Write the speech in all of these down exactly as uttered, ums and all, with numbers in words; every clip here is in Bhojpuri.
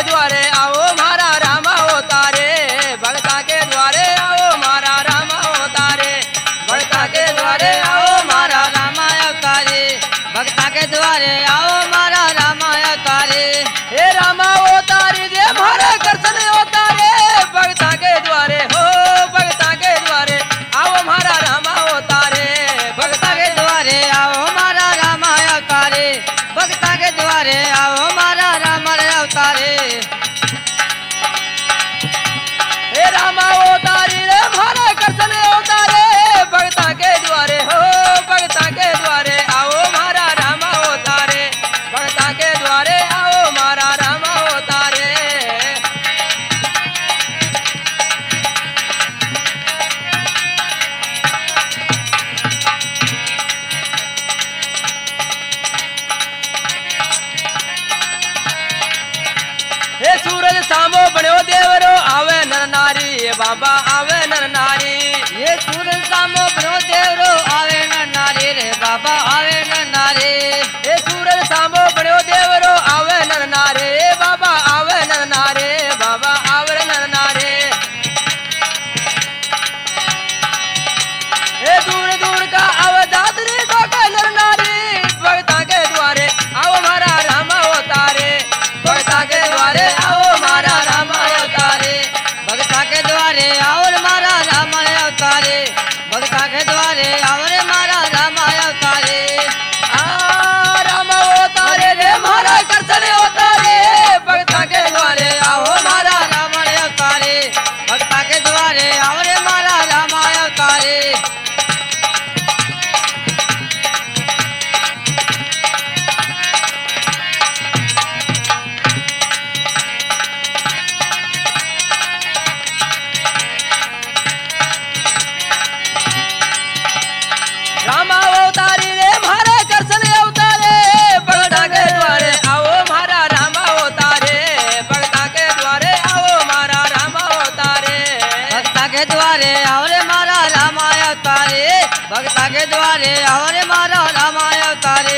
द्वारे आओ मारा राम अवतारे, भक्ता के द्वारे आओ मारा राम अवतारे, भक्ता के द्वारे आओ मारा राम अवतारे, भक्ता के द्वारे आओ मारा राम अवतारे। हे राम अवतारी दे मारे कृष्ण अवतारे, भक्ता के द्वारे हो भक्ता के द्वारे आओ मारा राम अवतारे, भक्ता के द्वारे आओ मारा राम अवतारे, भक्ता के द्वारे आओ मारा राम अवतारे। हे राम अवतारी रे मारे कृष्ण अवतारे, भक्ता के द्वारे हो भक्ता के द्वारे आओ मारा राम अवतारे, भक्ता के द्वारे आओ मारा राम अवतारे। हे सूरज सामो बन्यो देवरो आवे नर नारी, बाबा आवे नर नारी। ये सूरज सामो बनो देवरो आवे न नारी रे बाबा आवे न नारी। हे सूरज सामो बन्यो देवरो आवे नर नारे, बाबा आवे नर नारे, बाबा आवे नर नारे। हे दूर दूर का अवधात्री को के नर नारी, भक्ता के द्वारे आओ मारा राम अवतारे, भक्ता के द्वारे आओ मारा राम अवतारे, भक्ता के द्वारे आओ रे मारा राम अवतारे, भक्ता के द्वारे आओ रे मारा राम अवतारे। आ राम अवतारे रे मारा कृष्ण अवतारे, भक्ता के द्वारे आओ मारा राम अवतारे, भक्ता के द्वारे आओ रे मारा राम अवतारे। राम अवतारी रे मारे कृष्ण अवतारे, भक्ता के द्वारे आओ मारा राम अवतारे, भक्ता के द्वारे आओ मारा राम अवतारे। भक्ता के द्वारे आओ रे मारा राम अवतारे, भक्ता के द्वारे आओ रे मारा राम अवतारे।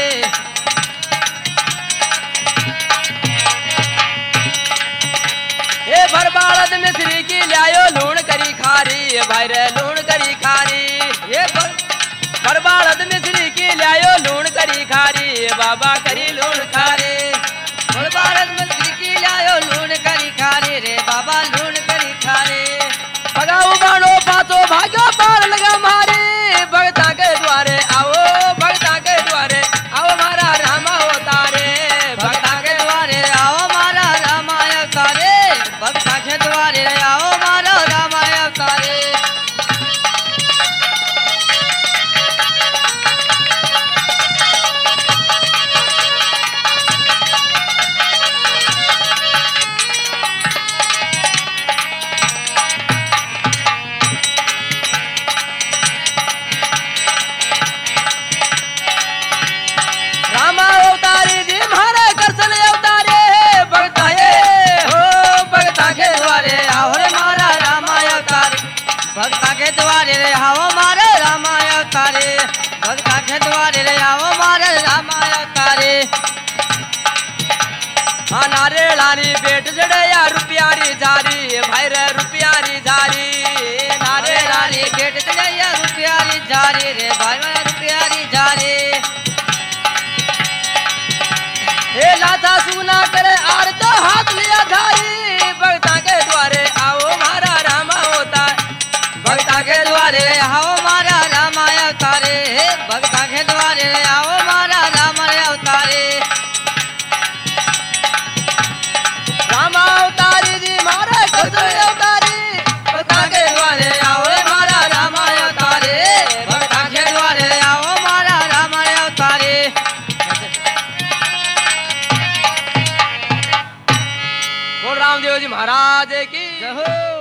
हे भर बालद मिश्री की लायो लूण करी खारी, भाई रे लूण करी खारी। ये भर भर बालद मिश्री की लायो लूण करी खारी, बाबा करी लूण खारी। भर भारत में की लायो लूण करी खारे रे बाबा लूण करी खारे। भगाऊ बाणो पातो भाग्यो पार लगा मारे, भक्ता के द्वारे आओ भक्ता के द्वारे आओ मारा राम अवतारे, भक्ता के द्वारे आओ मारा राम अवतारे, भक्ता के द्वारे आओ मारा राम अवतारे। राम अवतारी जी मारा कृष्ण अवतारे, भक्ता के हो भक्ता के द्वारे आओ आओ रे मारा राम अवतारे, भक्ता के द्वारे रे आओ मारा राम अवतारे, भक्ता के द्वारे रे आओ मारा राम अवतारे। हाँ नारे लारी बेट जड़या रुपयारी जारी, भाई रे रुपयारी जारी। नारे अरे लारी रानी गेट तजैया रुपयारी जारी रे भाई मैं रुपयारी जारी। हे लाथा सुना करे आर तो हाथ लिया धारी, भक्ता के द्वारे आओ मारा राम अवतार, भक्ता के द्वारे आओ मारा राम अवतारे, भक्ता के द्वारे आओ मारा राम अवतारे। राम अवतारी जी मारा कृष्ण अवतारी, भक्ता के द्वारे आओ मारा राम अवतारे, भक्ता के द्वारे आओ मारा राम अवतारे। बोल रामदेव जी महाराज की जय हो।